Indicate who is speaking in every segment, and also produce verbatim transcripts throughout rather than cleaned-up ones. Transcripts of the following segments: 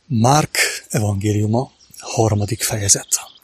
Speaker 1: Márk evangéliuma, harmadik fejezet.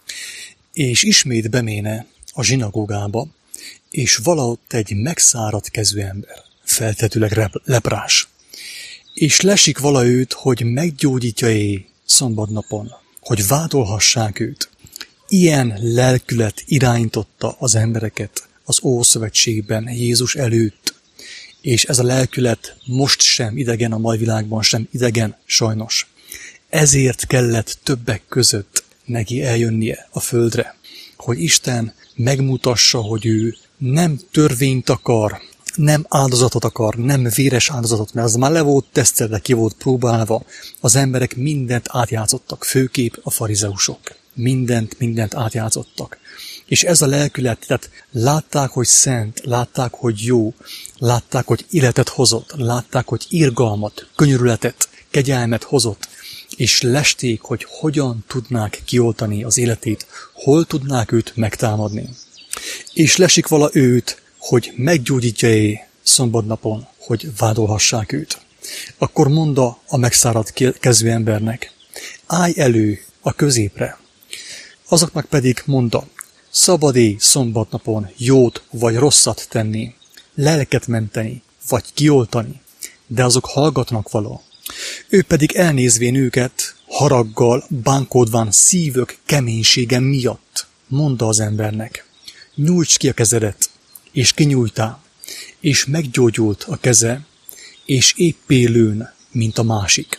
Speaker 1: És ismét beméne a zsinagógába, és valahogy egy megszáradt kezű ember, feltetőleg leprás. És lesik vala őt, hogy meggyógyítja-é szombatnapon, hogy vádolhassák őt. Ilyen lelkület irányította az embereket az Ószövetségben Jézus előtt, és ez a lelkület most sem idegen, a mai világban sem idegen, sajnos. Ezért kellett többek között neki eljönnie a földre, hogy Isten megmutassa, hogy ő nem törvényt akar, nem áldozatot akar, nem véres áldozatot, mert az már le volt tesztelve, ki volt próbálva. Az emberek mindent átjátszottak, főképp a farizeusok. Mindent, mindent átjátszottak. És ez a lelkület, tehát látták, hogy szent, látták, hogy jó, látták, hogy életet hozott, látták, hogy irgalmat, könyörületet, kegyelmet hozott, és lesték, hogy hogyan tudnák kioltani az életét, hol tudnák őt megtámadni. És lesik vala őt, hogy meggyógyítja-é szombatnapon, hogy vádolhassák őt. Akkor mondta a megszáradt kezű embernek, állj elő a középre. Azoknak pedig mondta, szabad-é szombatnapon jót vagy rosszat tenni, lelket menteni, vagy kioltani, de azok hallgatnak vala. Ő pedig elnézvén őket, haraggal, bánkódván szívök keménysége miatt, mondta az embernek, nyújts ki a kezedet, és kinyújtál, és meggyógyult a keze, és éppé lőn, mint a másik.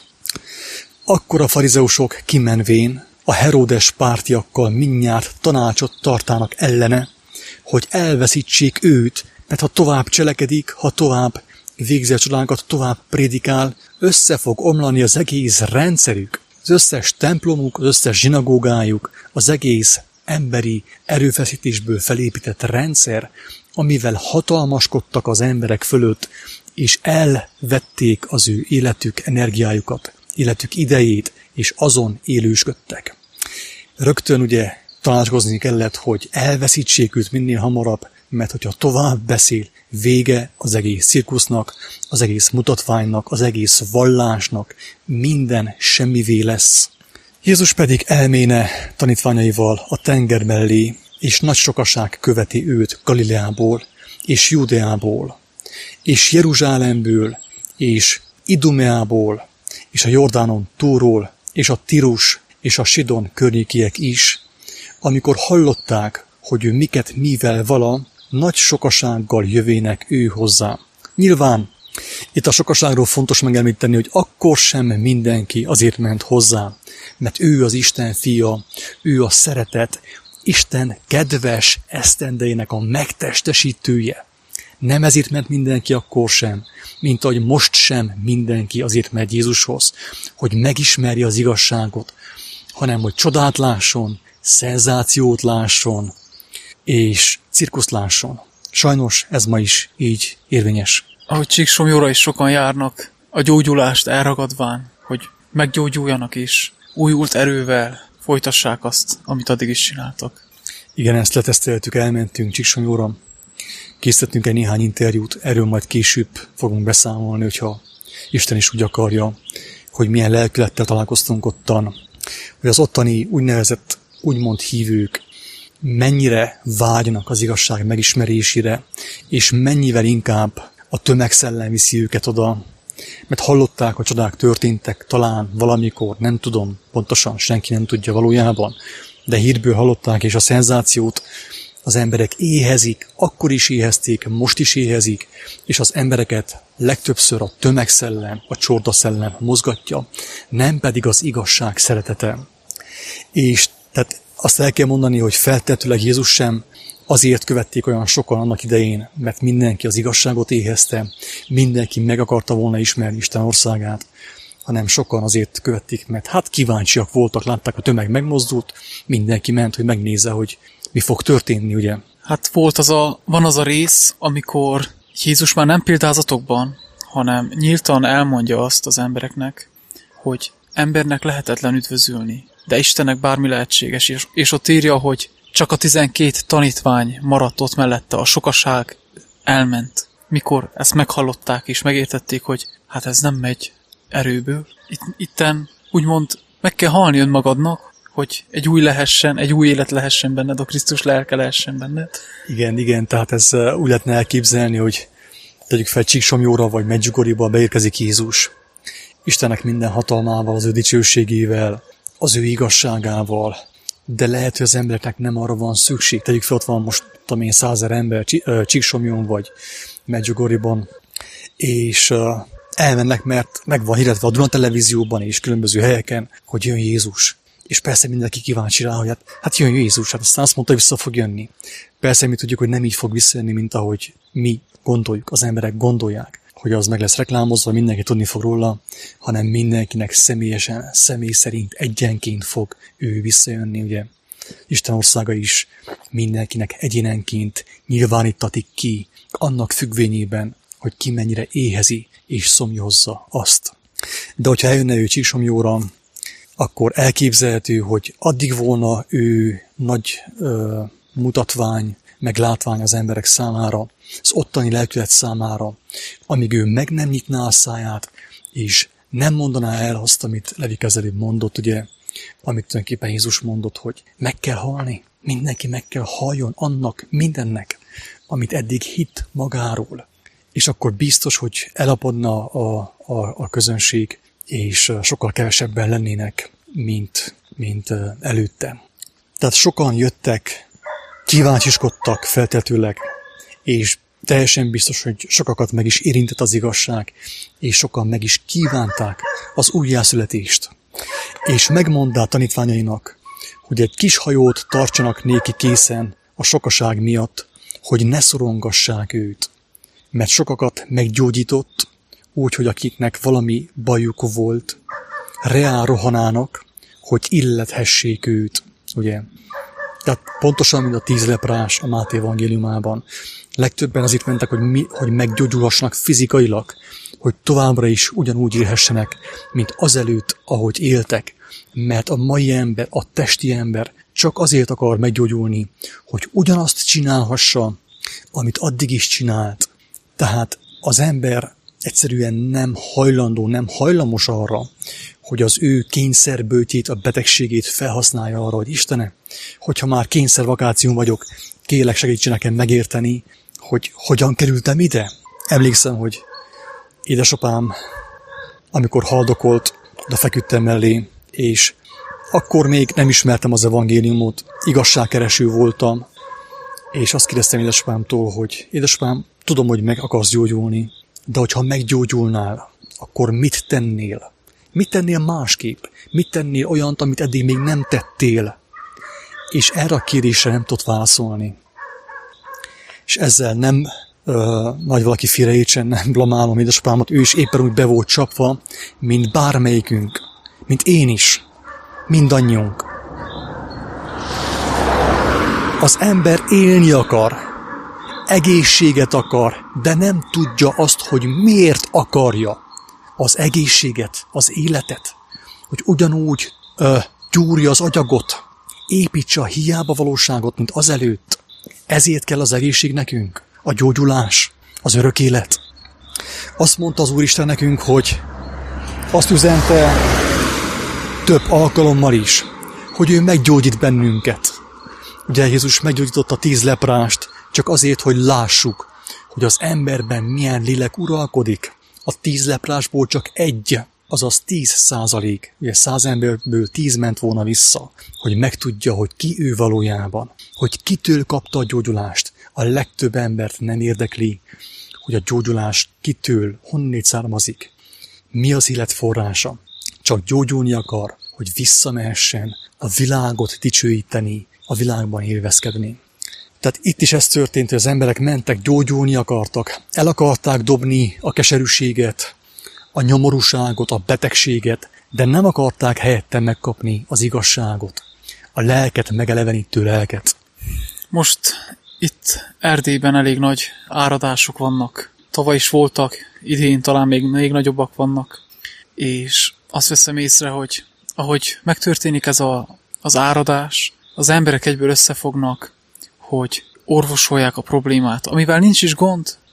Speaker 1: Akkor a farizeusok kimenvén a Heródes pártiakkal mindjárt tanácsot tartának ellene, hogy elveszítsék őt, mert ha tovább cselekedik, ha tovább végzi a csodákat, tovább prédikál, össze fog omlani az egész rendszerük, az összes templomuk, az összes zsinagógájuk, az egész emberi erőfeszítésből felépített rendszer, amivel hatalmaskodtak az emberek fölött, és elvették az ő életük, energiájukat, életük idejét, és azon élősködtek. Rögtön ugye tanácskozni kellett, hogy elveszítsék őt minél hamarabb, mert hogyha tovább beszél, vége az egész cirkusznak, az egész mutatványnak, az egész vallásnak, minden semmivé lesz. Jézus pedig elméne tanítványaival a tenger mellé, és nagy sokaság követi őt Galileából, és Júdeából, és Jeruzsálemből, és Idumeából, és a Jordánon túlról, és a Tirus, és a Sidon környékiek is, amikor hallották, hogy ő miket mivel vala, nagy sokasággal jövének ő hozzá. Nyilván itt a sokaságról fontos megemlíteni, hogy akkor sem mindenki azért ment hozzá, mert ő az Isten fia, ő a szeretet, Isten kedves esztendeinek a megtestesítője. Nem ezért ment mindenki akkor sem, mint ahogy most sem mindenki azért megy Jézushoz, hogy megismerje az igazságot, hanem hogy csodát lásson, szenzációt lásson, és cirkuszt lásson. Sajnos ez ma is így érvényes.
Speaker 2: Ahogy Csíksomlyóra is sokan járnak, a gyógyulást elragadván, hogy meggyógyuljanak és újult erővel folytassák azt, amit addig is csináltak.
Speaker 1: Igen, ezt leteszteltük, elmentünk Csíksomlyóra, készítettünk egy néhány interjút, erről majd később fogunk beszámolni, hogyha Isten is úgy akarja, hogy milyen lelkülettel találkoztunk ottan, hogy az ottani úgynevezett, úgymond hívők mennyire vágynak az igazság megismerésére, és mennyivel inkább a tömegszellem viszi őket oda, mert hallották, hogy csodák történtek, talán valamikor, nem tudom, pontosan senki nem tudja valójában, de hírből hallották, és a szenzációt az emberek éhezik, akkor is éhezték, most is éhezik, és az embereket legtöbbször a tömegszellem, a csordaszellem mozgatja, nem pedig az igazság szeretete. És tehát azt el kell mondani, hogy feltetőleg Jézus sem azért követték olyan sokan annak idején, mert mindenki az igazságot éhezte, mindenki meg akarta volna ismerni Isten országát, hanem sokan azért követték, mert hát kíváncsiak voltak, látták, a tömeg megmozdult, mindenki ment, hogy megnézze, hogy mi fog történni, ugye?
Speaker 2: Hát volt az a, van az a rész, amikor Jézus már nem példázatokban, hanem nyíltan elmondja azt az embereknek, hogy embernek lehetetlen üdvözülni, de Istennek bármi lehetséges, és, és ott írja, hogy csak a tizenkét tanítvány maradt ott mellette, a sokaság elment. Mikor ezt meghallották és megértették, hogy hát ez nem megy erőből. Itt, itten úgymond meg kell halni önmagadnak, hogy egy új lehessen, egy új élet lehessen benned, a Krisztus lelke lehessen benned.
Speaker 1: Igen, igen, tehát ez úgy lehetne elképzelni, hogy tegyük fel Csíksomjóra vagy Medjugorjéba beérkezik Jézus. Istennek minden hatalmával, az ő dicsőségével, az ő igazságával, de lehet, hogy az embereknek nem arra van szükség. Tegyük fel, ott van most, tudom én, százer ember Csíksomjón vagy Medjugorjéban, és uh, elmennek, mert meg van hirdetve a Duna televízióban és különböző helyeken, hogy jön Jézus. És persze mindenki kíváncsi rá, hogy hát, hát jön Jézus, hát aztán azt mondta, hogy vissza fog jönni. Persze mi tudjuk, hogy nem így fog visszajönni, mint ahogy mi gondoljuk, az emberek gondolják, hogy az meg lesz reklámozva, mindenki tudni fog róla, hanem mindenkinek személyesen, személy szerint egyenként fog ő visszajönni, ugye. Isten országa is mindenkinek egyénenként nyilvánítatik ki, annak függvényében, hogy ki mennyire éhezi és szomjazza azt. De hogyha eljönne ő Csíksomjóra, akkor elképzelhető, hogy addig volna ő nagy ö, mutatvány, meg látvány az emberek számára, az ottani lelkület számára, amíg ő meg nem nyitná a száját, és nem mondaná el azt, amit Levi előbb mondott, ugye, amit tulajdonképpen Jézus mondott, hogy meg kell halni, mindenki meg kell halljon annak, mindennek, amit eddig hitt magáról. És akkor biztos, hogy elapadna a, a, a közönség, és sokkal kevesebben lennének, mint, mint előtte. Tehát sokan jöttek, kíváncsiskodtak feltetőleg, és teljesen biztos, hogy sokakat meg is érintett az igazság, és sokan meg is kívánták az újjászületést. És megmondá tanítványainak, hogy egy kis hajót tartsanak néki készen a sokaság miatt, hogy ne szorongassák őt. Mert sokakat meggyógyított, úgy, hogy akiknek valami bajuk volt, reál rohanának, hogy illethessék őt, ugye. Tehát pontosan, mint a tíz leprás a Máté evangéliumában. Legtöbben azért mentek, hogy, mi, hogy meggyógyulhassanak fizikailag, hogy továbbra is ugyanúgy élhessenek, mint azelőtt, ahogy éltek. Mert a mai ember, a testi ember csak azért akar meggyógyulni, hogy ugyanazt csinálhassa, amit addig is csinált. Tehát az ember egyszerűen nem hajlandó, nem hajlamos arra, hogy az ő kényszerbőtjét, a betegségét felhasználja arra, hogy Istenem, hogyha már kényszervakáción vagyok, kérlek segítsen nekem megérteni, hogy hogyan kerültem ide. Emlékszem, hogy édesapám, amikor haldokolt, oda feküdtem mellé, és akkor még nem ismertem az evangéliumot, igazságkereső voltam, és azt kérdeztem édesapámtól, hogy édesapám, tudom, hogy meg akarsz gyógyulni, de hogyha meggyógyulnál, akkor mit tennél? Mit tennél másképp? Mit tennél olyant, amit eddig még nem tettél? És erre a kérdésre nem tudott válaszolni. És ezzel nem ö, nagy valaki félreértsen, nem blamálom édesapámat, ő is éppen úgy be volt csapva, mint bármelyikünk, mint én is, mindannyiunk. Az ember élni akar, egészséget akar, de nem tudja azt, hogy miért akarja az egészséget, az életet, hogy ugyanúgy ö, gyúrja az agyagot, építse a hiába valóságot, mint azelőtt. Ezért kell az egészség nekünk, a gyógyulás, az örök élet. Azt mondta az Úristen nekünk, hogy azt üzente több alkalommal is, hogy ő meggyógyít bennünket. Ugye Jézus meggyógyította a tíz leprást, csak azért, hogy lássuk, hogy az emberben milyen lélek uralkodik. A tíz leprásból csak egy, azaz tíz százalék, ugye száz emberből tíz ment volna vissza, hogy megtudja, hogy ki ő valójában, hogy kitől kapta a gyógyulást. A legtöbb embert nem érdekli, hogy a gyógyulás kitől, honnét származik, mi az élet forrása. Csak gyógyulni akar, hogy visszamehessen a világot dicsőíteni, a világban élvezkedni. Tehát itt is ez történt, hogy az emberek mentek, gyógyulni akartak, el akarták dobni a keserűséget, a nyomorúságot, a betegséget, de nem akarták helyette megkapni az igazságot, a lelket megelevenítő lelket.
Speaker 2: Most itt Erdélyben elég nagy áradások vannak. Tavaly is voltak, idén talán még, még nagyobbak vannak. És azt veszem észre, hogy ahogy megtörténik ez a, az áradás, az emberek egyből összefognak, hogy orvosolják a problémát, amivel nincs is gond,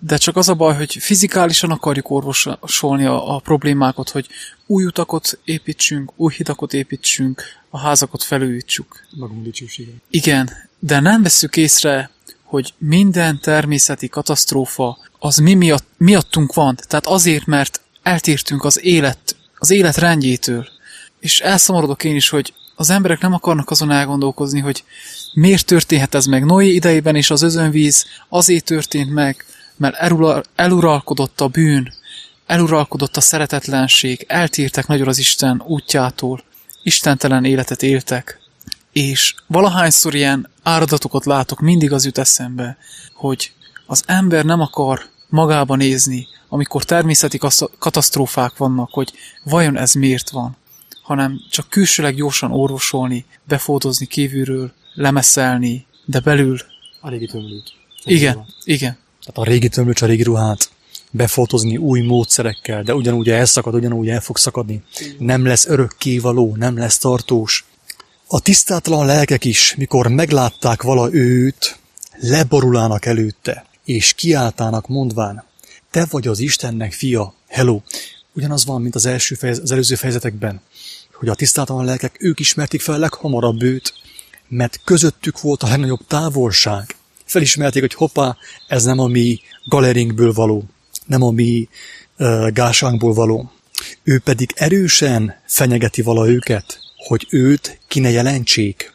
Speaker 2: de csak az a baj, hogy fizikálisan akarjuk orvosolni a, a problémákat, hogy új utakot építsünk, új hidakat építsünk, a házakat felújítsuk.
Speaker 1: Magunk dicsőséget.
Speaker 2: Igen, de nem vesszük észre, hogy minden természeti katasztrófa az mi miatt, miattunk van. Tehát azért, mert eltértünk az élet, az élet rendjétől. És elszomorodok én is, hogy az emberek nem akarnak azon elgondolkozni, hogy miért történhet ez meg. Noé idejében is az özönvíz azért történt meg, mert eluralkodott a bűn, eluralkodott a szeretetlenség, eltértek nagyon az Isten útjától, istentelen életet éltek. És valahányszor ilyen áradatokat látok, mindig az jut eszembe, hogy az ember nem akar magába nézni, amikor természeti katasztrófák vannak, hogy vajon ez miért van, hanem csak külsőleg gyorsan orvosolni, befódozni kívülről, lemeszelni, de belül...
Speaker 1: A régi tömlőt.
Speaker 2: Igen, igen.
Speaker 1: Tehát a régi tömlőt, a régi ruhát befotózni új módszerekkel, de ugyanúgy elszakad, ugyanúgy el fog szakadni. Nem lesz örökkévaló, nem lesz tartós. A tisztátlan lelkek is, mikor meglátták vala őt, leborulának előtte, és kiáltának mondván, te vagy az Istennek fia, hello. Ugyanaz van, mint az, első fejez, az előző fejezetekben, hogy a tisztátlan lelkek, ők ismerték fel leghamarabb őt, mert közöttük volt a legnagyobb távolság. Felismerték, hogy hoppá, ez nem a mi galerinkből való, nem a mi uh, gásánkból való. Ő pedig erősen fenyegeti vala őket, hogy őt ki ne jelentsék.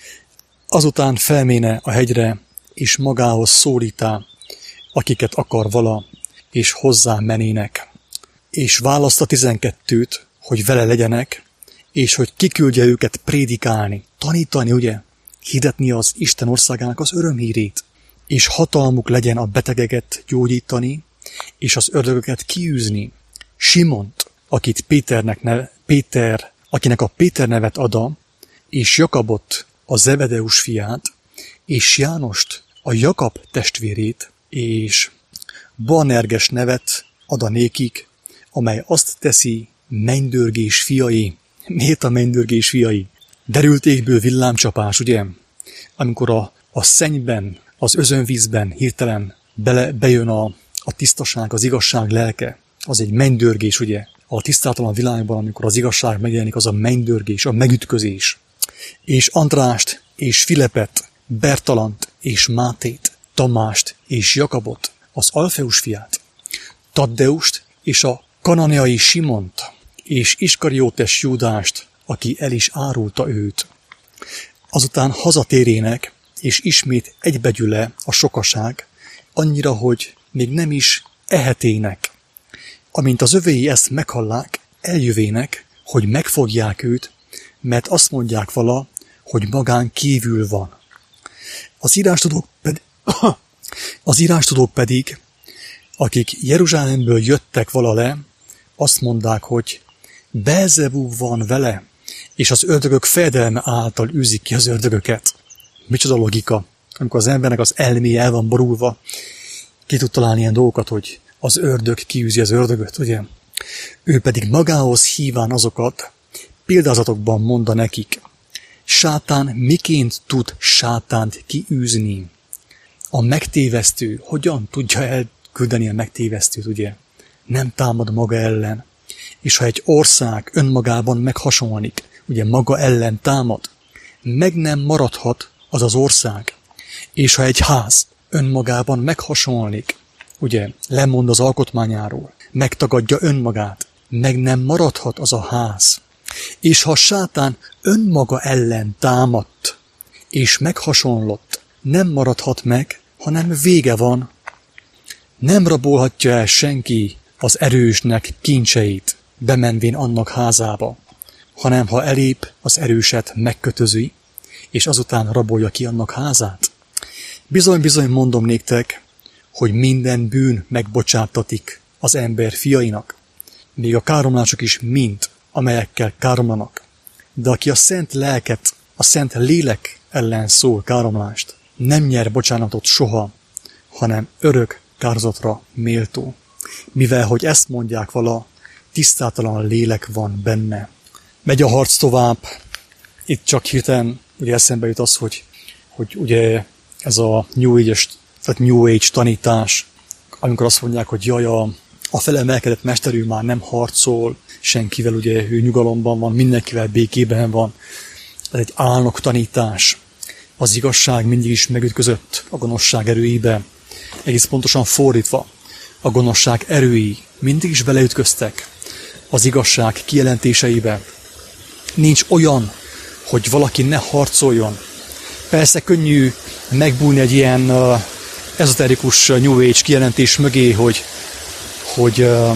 Speaker 1: Azután felméne a hegyre, és magához szólítá, akiket akar vala, és hozzá menének. És választ a tizenkettőt, hogy vele legyenek, és hogy kiküldje őket prédikálni, tanítani, ugye, hirdetni az Isten országának az örömhírét, és hatalmuk legyen a betegeket gyógyítani, és az ördögöket kiűzni. Simont, akit Péternek neve, Péter, akinek a Péter nevet ada, és Jakabot, a Zebedeus fiát, és Jánost, a Jakab testvérét, és Boanerges nevet ad a nékik, amely azt teszi, mennydörgés fiai. Miért a mennydörgés fiai? Derült égből villámcsapás, ugye? Amikor a, a szennyben, az özönvízben hirtelen bele, bejön a, a tisztaság, az igazság lelke, az egy mennydörgés, ugye? A tisztátalan világban, amikor az igazság megjelenik, az a mennydörgés, a megütközés. És Andrást, és Filepet, Bertalant, és Mátét, Tamást, és Jakabot, az Alfeus fiát, Taddeust, és a kananeai Simont, és Iskariótes Júdást, aki el is árulta őt. Azután hazatérének, és ismét egybegyüle a sokaság, annyira, hogy még nem is ehetének. Amint az övéi ezt meghallák, eljövének, hogy megfogják őt, mert azt mondják vala, hogy magán kívül van. Az írástudók pedig, az írástudók pedig, akik Jeruzsálemből jöttek vala le, azt mondták, hogy Beelzebub van vele, és az ördögök fejedelme által űzik ki az ördögöket. Micsoda logika, amikor az embernek az elméje el van borulva, ki tud találni ilyen dolgokat, hogy az ördög kiűzi az ördögöt, ugye? Ő pedig magához híván azokat, példázatokban mondta nekik, sátán miként tud sátánt kiűzni? A megtévesztő hogyan tudja elküldeni a megtévesztőt, ugye? Nem támad maga ellen. És ha egy ország önmagában meghasonlik, ugye maga ellen támad, meg nem maradhat az az ország. És ha egy ház önmagában meghasonlik, ugye lemond az alkotmányáról, megtagadja önmagát, meg nem maradhat az a ház. És ha sátán önmaga ellen támadt, és meghasonlott, nem maradhat meg, hanem vége van. Nem rabolhatja el senki az erősnek kincseit, bemenvén annak házába, hanem ha elép, az erőset megkötözi, és azután rabolja ki annak házát. Bizony-bizony mondom néktek, hogy minden bűn megbocsátatik az ember fiainak, még a káromlások is mind, amelyekkel káromlanak. De aki a szent lelket, a szent lélek ellen szól káromlást, nem nyer bocsánatot soha, hanem örök kározatra méltó. Mivel, hogy ezt mondják vala, tisztátalan lélek van benne. Megy a harc tovább. Itt csak hirtelen ugye eszembe jut az, hogy, hogy ugye ez a New Age, tehát New Age tanítás, amikor azt mondják, hogy jaj, a, a felemelkedett mesterű már nem harcol, senkivel ugye ő nyugalomban van, mindenkivel békében van. Ez egy álnok tanítás. Az igazság mindig is megütközött a gonoszság erőibe. Egész pontosan fordítva. A gonoszság erői mindig is beleütköztek az igazság kijelentéseibe. Nincs olyan, hogy valaki ne harcoljon. Persze könnyű megbújni egy ilyen uh, ezoterikus uh, New Age kijelentés mögé, hogy, hogy uh,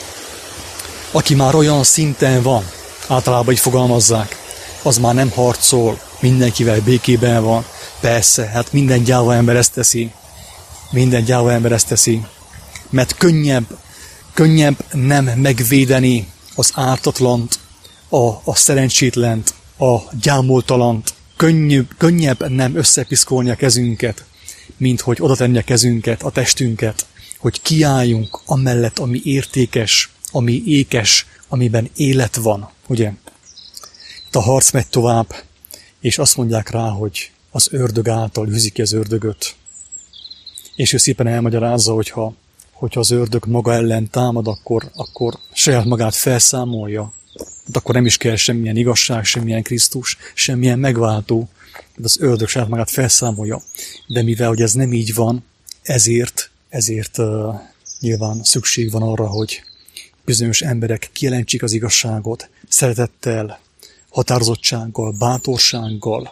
Speaker 1: aki már olyan szinten van, általában így fogalmazzák, az már nem harcol, mindenkivel békében van. Persze, hát minden gyáva ember ezt teszi. Minden gyáva ember ezt teszi. Mert könnyebb, könnyebb nem megvédeni az ártatlant, a, a szerencsétlent, a gyámoltalant. Könnyebb, könnyebb nem összepiszkolni a kezünket, mint hogy oda tenni a kezünket, a testünket, hogy kiálljunk amellett, ami értékes, ami ékes, amiben élet van, ugye? Itt a harc megy tovább, és azt mondják rá, hogy az ördög által űzik ki az ördögöt. És ő szépen elmagyarázza, hogyha, hogyha az ördög maga ellen támad, akkor, akkor saját magát felszámolja. De akkor nem is kell semmilyen igazság, semmilyen Krisztus, semmilyen megváltó, de az ördög saját magát felszámolja. De mivel hogy ez nem így van, ezért, ezért uh, nyilván szükség van arra, hogy bizonyos emberek kijelentsék az igazságot szeretettel, határozottsággal, bátorsággal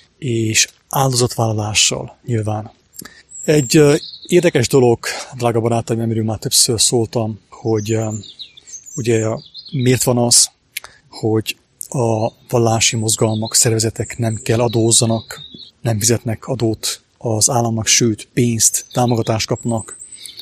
Speaker 1: és áldozatvállalással nyilván. Egy uh, érdekes dolog, drága barátaim, amiről már többször szóltam, hogy uh, ugye miért van az, hogy a vallási mozgalmak, szervezetek nem kell adózzanak, nem fizetnek adót az államnak, sőt pénzt, támogatást kapnak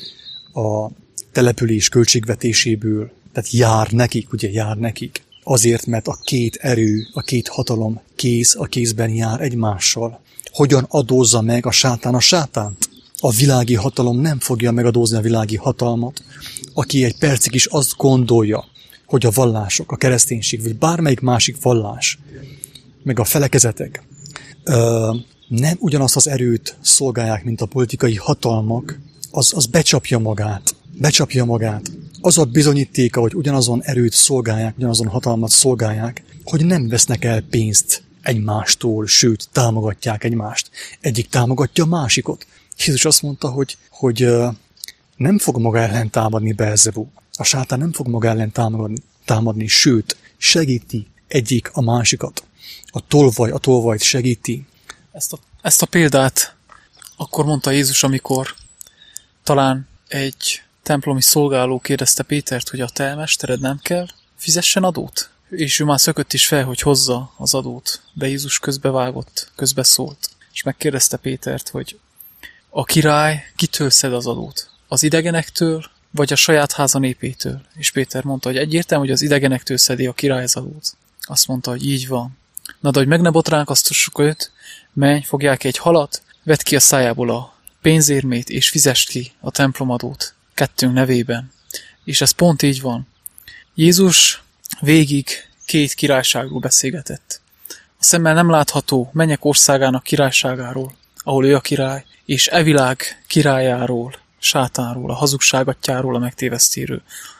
Speaker 1: a település költségvetéséből, tehát jár nekik, ugye jár nekik. Azért, mert a két erő, a két hatalom kéz a kézben jár egymással. Hogyan adózza meg a sátán a sátánt? A világi hatalom nem fogja megadózni a világi hatalmat, aki egy percig is azt gondolja, hogy a vallások, a kereszténység, vagy bármelyik másik vallás, meg a felekezetek ö, nem ugyanazt az erőt szolgálják, mint a politikai hatalmak, az, az becsapja magát. Becsapja magát. Az a bizonyítéka, hogy ugyanazon erőt szolgálják, ugyanazon hatalmat szolgálják, hogy nem vesznek el pénzt egymástól, sőt, támogatják egymást. Egyik támogatja a másikot. Jézus azt mondta, hogy, hogy ö, nem fog maga ellen támadni Beelzebub. A sátán nem fog maga ellen támadni, támadni, sőt, segíti egyik a másikat. A tolvaj a tolvajt segíti.
Speaker 2: Ezt a, ezt a példát akkor mondta Jézus, amikor talán egy templomi szolgáló kérdezte Pétert, hogy a te mestered nem kell fizessen adót? És ő már szökött is fel, hogy hozza az adót. De Jézus közbevágott, közbeszólt, és megkérdezte Pétert, hogy a király kitől szed az adót? Az idegenektől, vagy a saját háza népétől? És Péter mondta, hogy egyértelmű, hogy az idegenektől szedi a király az adót. Azt mondta, hogy így van. Na, de hogy meg ne botránkoztassuk őt, menj, fogják egy halat, vedd ki a szájából a pénzérmét, és fizest ki a templomadót kettőnk nevében. És ez pont így van. Jézus végig két királyságról beszélgetett. A szemmel nem látható mennyek országának királyságáról, ahol ő a király, és e világ királyáról, sátánról, a hazugságatjáról, a megtévesztéről.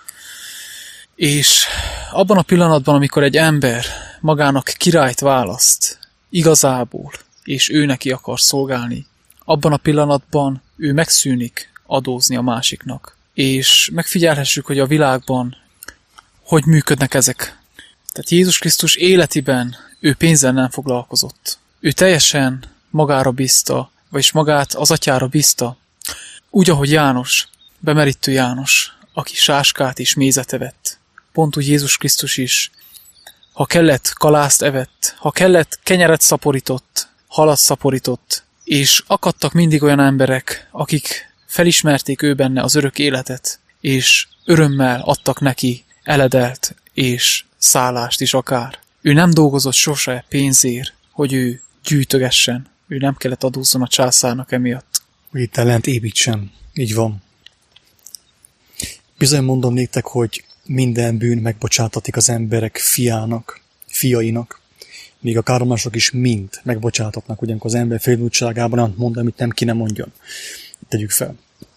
Speaker 2: És abban a pillanatban, amikor egy ember magának királyt választ, igazából, és ő neki akar szolgálni, abban a pillanatban ő megszűnik adózni a másiknak. És megfigyelhessük, hogy a világban hogy működnek ezek. Tehát Jézus Krisztus életében ő pénzzel nem foglalkozott. Ő teljesen magára bízta, vagyis magát az atyára bízta, úgy, ahogy János, bemerítő János, aki sáskát és mézet evett. Pont úgy Jézus Krisztus is. Ha kellett, kalászt evett, ha kellett, kenyeret szaporított, halat szaporított, és akadtak mindig olyan emberek, akik felismerték ő benne az örök életet, és örömmel adtak neki eledelt és szállást is akár. Ő nem dolgozott sose pénzért, hogy ő gyűjtögessen. Ő nem kellett adózzon a császárnak emiatt.
Speaker 1: Hogy itt ellent építsen. Így van. Bizony mondom néktek, hogy minden bűn megbocsátatik az emberek fiának, fiainak. Még a káromlások is mind megbocsátatnak, ugyankor az ember félmúltságában mond, amit nem ki nem mondjon. Tegyük fel.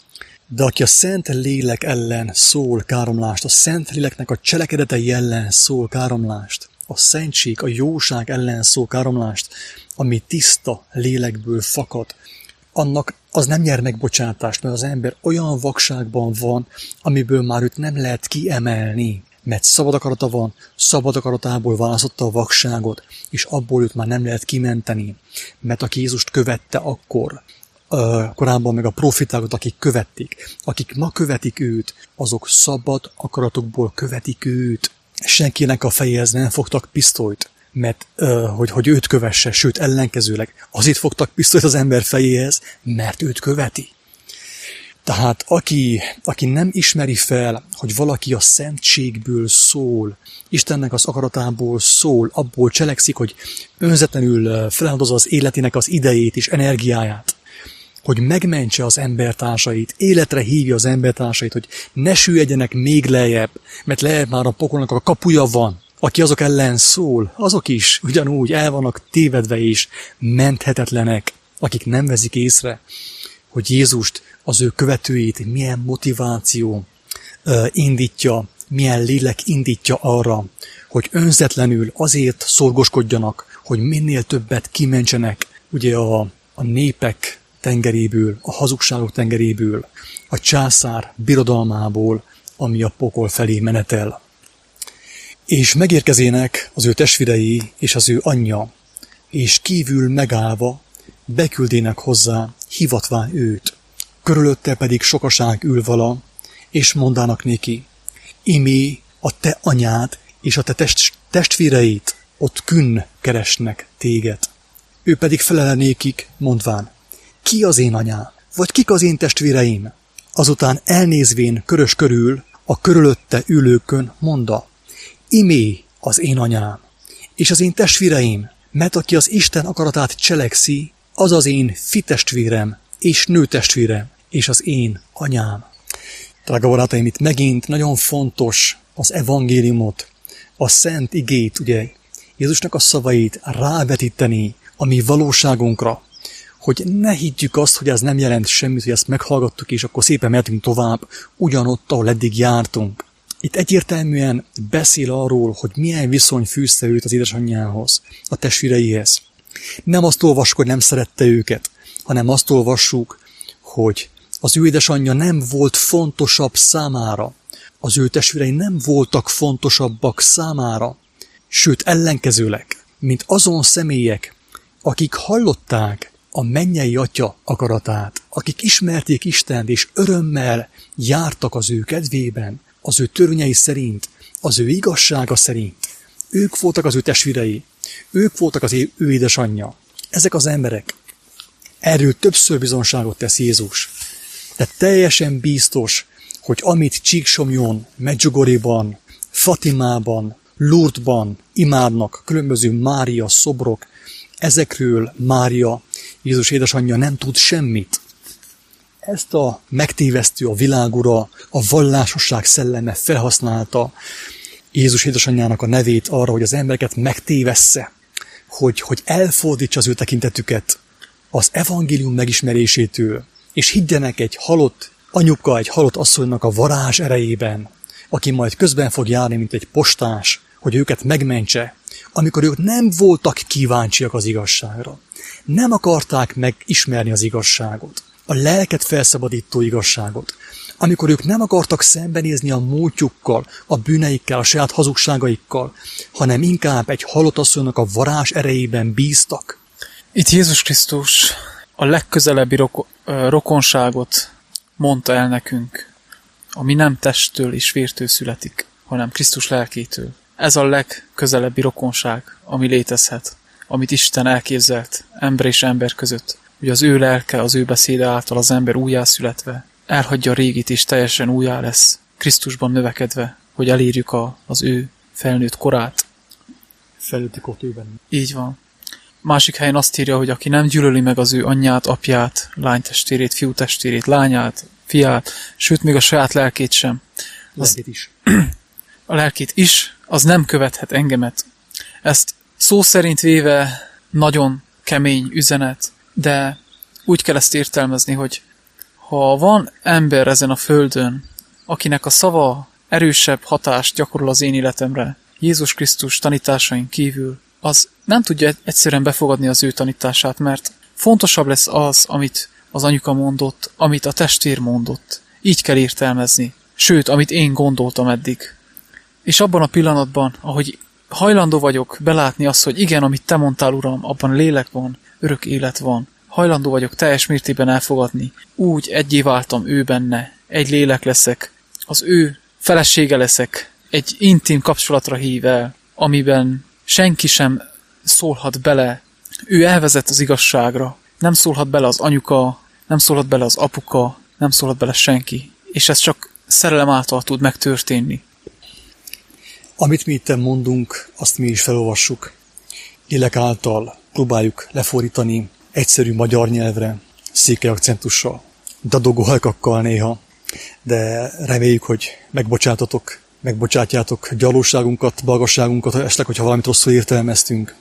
Speaker 1: De aki a Szent Lélek ellen szól káromlást, a Szent Léleknek a cselekedetei ellen szól káromlást, a szentség, a jóság ellen szól káromlást, ami tiszta lélekből fakad, annak az nem nyer megbocsátást, mert az ember olyan vakságban van, amiből már őt nem lehet kiemelni, mert szabad akarata van, szabad akaratából választotta a vakságot, és abból őt már nem lehet kimenteni, mert aki Jézust követte akkor, korábban meg a profitákat, akik követték, akik ma követik őt, azok szabad akaratokból követik őt. Senkinek a fejéhez nem fogtak pisztolyt, mert hogy, hogy őt kövesse, sőt ellenkezőleg azért fogtak pisztolyt az ember fejéhez, mert őt követi. Tehát aki, aki nem ismeri fel, hogy valaki a szentségből szól, Istennek az akaratából szól, abból cselekszik, hogy önzetlenül feláldozza az életének az idejét és energiáját, hogy megmentse az embertársait, életre hívja az embertársait, hogy ne süllyedjenek még lejjebb, mert lejjebb már a pokolnak a kapuja van. Aki azok ellen szól, azok is ugyanúgy el vannak tévedve és menthetetlenek, akik nem veszik észre, hogy Jézust, az ő követőit milyen motiváció uh, indítja, milyen lélek indítja arra, hogy önzetlenül azért szorgoskodjanak, hogy minél többet kimentsenek ugye a, a népek tengeréből, a hazugságok tengeréből, a császár birodalmából, ami a pokol felé menetel. És megérkezének az ő testvérei és az ő anyja, és kívül megállva beküldének hozzá, hivatván őt. Körülötte pedig sokaság ül vala, és mondának néki, imé a te anyád és a te test, testvéreit ott künn keresnek téged. Ő pedig felel nékik, mondván, ki az én anyám, vagy kik az én testvéreim? Azután elnézvén körös körül a körülötte ülőkön mondta, imé az én anyám, és az én testvéreim, mert aki az Isten akaratát cselekszi, az az én fitestvérem, és nőtestvérem, és az én anyám. Drága barátaim, itt megint nagyon fontos az evangéliumot, a szent igét, ugye, Jézusnak a szavait rávetíteni a mi valóságunkra, hogy ne higgyük azt, hogy ez nem jelent semmit, hogy ezt meghallgattuk, és akkor szépen mehetünk tovább, ugyanott, ahol eddig jártunk. Itt egyértelműen beszél arról, hogy milyen viszony fűzte őt az édesanyjához, a testvéreihez. Nem azt olvassuk, hogy nem szerette őket, hanem azt olvassuk, hogy az ő édesanyja nem volt fontosabb számára, az ő testvérei nem voltak fontosabbak számára, sőt ellenkezőleg, mint azon személyek, akik hallották a mennyei Atya akaratát, akik ismerték Istent és örömmel jártak az ő kedvében, az ő törvényei szerint, az ő igazsága szerint. Ők voltak az ő testvérei, ők voltak az ő édesanyja. Ezek az emberek. Erről többször bizonságot tesz Jézus. De teljesen biztos, hogy amit Csíksomjon, Medjugorjéban, Fatimában, Lourdesban imádnak különböző Mária szobrok, ezekről Mária, Jézus édesanyja nem tud semmit. Ezt a megtévesztő a világura, a vallásosság szelleme felhasználta Jézus édesanyjának a nevét arra, hogy az embereket megtévessze, hogy, hogy elfordítsa az ő tekintetüket az evangélium megismerésétől, és higgyenek egy halott anyuka, egy halott asszonynak a varázs erejében, aki majd közben fog járni, mint egy postás, hogy őket megmentse, amikor ők nem voltak kíváncsiak az igazságra. Nem akarták megismerni az igazságot, a lelket felszabadító igazságot. Amikor ők nem akartak szembenézni a múltjukkal, a bűneikkel, a saját hazugságaikkal, hanem inkább egy halott asszonynak a varázs erejében bíztak.
Speaker 2: Itt Jézus Krisztus a legközelebbi roko- rokonságot mondta el nekünk, ami nem testtől és vértől születik, hanem Krisztus lelkétől. Ez a legközelebbi rokonság, ami létezhet, amit Isten elképzelt ember és ember között, hogy az ő lelke, az ő beszéde által az ember újjászületve elhagyja a régit és teljesen újjá lesz, Krisztusban növekedve, hogy elérjük a, az ő felnőtt korát.
Speaker 1: Felnőtti kortőben.
Speaker 2: Így van. Másik helyen azt írja, hogy aki nem gyűlöli meg az ő anyját, apját, lánytestvérét, fiútestvérét, lányát, fiát, sőt még a saját lelkét sem. Az,
Speaker 1: lelkét is.
Speaker 2: A lelkét is, az nem követhet engemet. Ezt szó szerint véve nagyon kemény üzenet, de úgy kell ezt értelmezni, hogy Ha van ember ezen a földön, akinek a szava erősebb hatást gyakorol az én életemre, Jézus Krisztus tanításain kívül, az nem tudja egyszerűen befogadni az ő tanítását, mert fontosabb lesz az, amit az anyuka mondott, amit a testvér mondott. Így kell értelmezni. Sőt, amit én gondoltam eddig. És abban a pillanatban, ahogy hajlandó vagyok belátni azt, hogy igen, amit te mondtál, Uram, abban lélek van, örök élet van. Hajlandó vagyok teljes mértékben elfogadni. Úgy egyé váltam ő benne. Egy lélek leszek. Az ő felesége leszek. Egy intim kapcsolatra hív el, amiben senki sem szólhat bele. Ő elvezet az igazságra. Nem szólhat bele az anyuka, nem szólhat bele az apuka, nem szólhat bele senki. És ez csak szerelem által tud megtörténni.
Speaker 1: Amit mi itten mondunk, azt mi is felolvassuk. Lélek által próbáljuk lefordítani egyszerű magyar nyelvre, székely akcentussal, dadogó hajkakkal néha, de reméljük, hogy megbocsátatok, megbocsátjátok gyalóságunkat, balgasságunkat, esetleg, hogyha valamit rosszul értelmeztünk.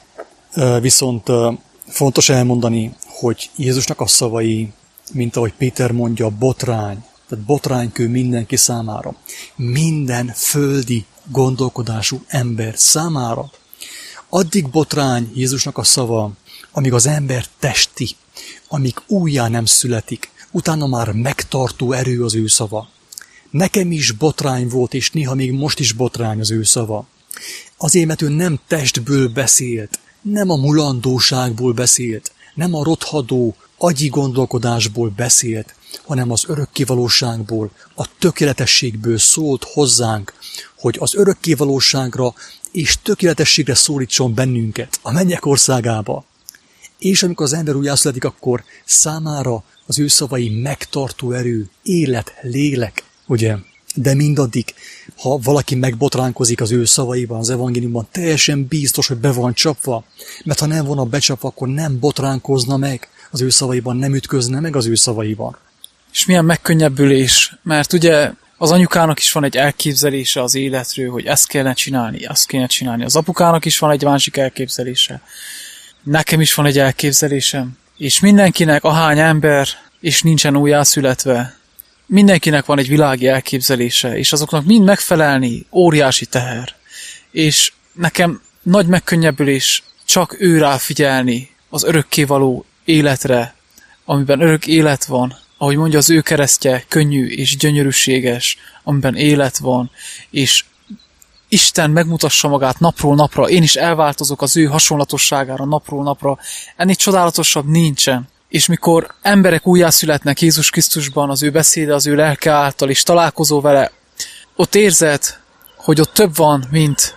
Speaker 1: Viszont fontos elmondani, hogy Jézusnak a szavai, mint ahogy Péter mondja, botrány, tehát botránykő mindenki számára. Minden földi gondolkodású ember számára. Addig botrány Jézusnak a szava, amíg az ember testi, amíg újjá nem születik, utána már megtartó erő az ő szava. Nekem is botrány volt, és néha még most is botrány az ő szava. Azért, mert ő nem testből beszélt, nem a mulandóságból beszélt, nem a rothadó agyi gondolkodásból beszélt, hanem az örökkévalóságból, a tökéletességből szólt hozzánk, hogy az örökkévalóságra és tökéletességre szólítson bennünket a mennyek országába. És amikor az ember újjászületik, akkor számára az ő szavai megtartó erő, élet, lélek, ugye? De mindaddig, ha valaki megbotránkozik az ő szavaiban, az evangéliumban, teljesen biztos, hogy be van csapva, mert ha nem volna becsapva, akkor nem botránkozna meg az ő szavaiban, nem ütközne meg az ő szavaiban.
Speaker 2: És milyen megkönnyebbülés, mert ugye az anyukának is van egy elképzelése az életről, hogy ezt kellene csinálni, azt kellene csinálni. Az apukának is van egy másik elképzelése. Nekem is van egy elképzelésem. És mindenkinek, ahány ember, és nincsen újjászületve, mindenkinek van egy világi elképzelése, és azoknak mind megfelelni óriási teher. És nekem nagy megkönnyebbülés csak ő rá figyelni az örökkévaló életre, amiben örök élet van, ahogy mondja az ő keresztje, könnyű és gyönyörűséges, amiben élet van, és Isten megmutassa magát napról napra, én is elváltozok az ő hasonlatosságára napról napra, ennél csodálatosabb nincsen. És mikor emberek újjászületnek Jézus Krisztusban, az ő beszéde, az ő lelke által, és találkozol vele, ott érzed, hogy ott több van, mint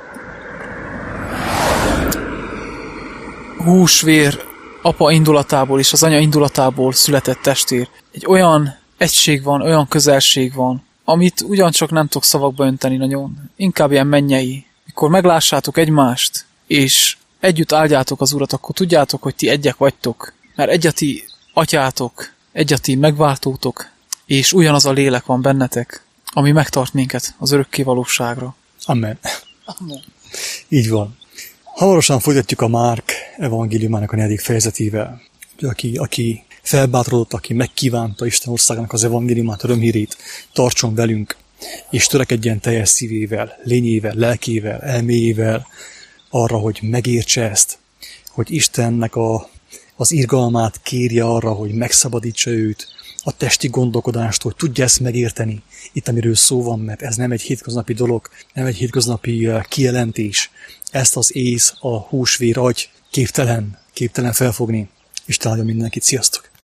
Speaker 2: húsvér apa indulatából és az anya indulatából született testvér. Egy olyan egység van, olyan közelség van, amit ugyancsak nem tudok szavakba önteni nagyon. Inkább ilyen mennyei. Mikor meglássátok egymást, és együtt áldjátok az Urat, akkor tudjátok, hogy ti egyek vagytok. Mert egy a ti atyátok, egy a ti megváltótok, és ugyanaz a lélek van bennetek, ami megtart minket az örökkévalóságra.
Speaker 1: Amen.
Speaker 2: Amen.
Speaker 1: Így van. Hamarosan folytatjuk a Márk evangéliumának a negyedik fejezetével. Aki, aki felbátorodott, aki megkívánta Isten országának az evangéliumát, örömhírét, tartson velünk, és törekedjen teljes szívével, lényével, lelkével, elméjével arra, hogy megértse ezt, hogy Istennek a, az irgalmát kérje arra, hogy megszabadítsa őt a testi gondolkodástól, hogy tudja ezt megérteni. Itt, amiről szó van, mert ez nem egy hétköznapi dolog, nem egy hétköznapi kijelentés. Ezt az ész, a húsvér agy képtelen, képtelen felfogni. Isten áldja mindenkit, sziasztok!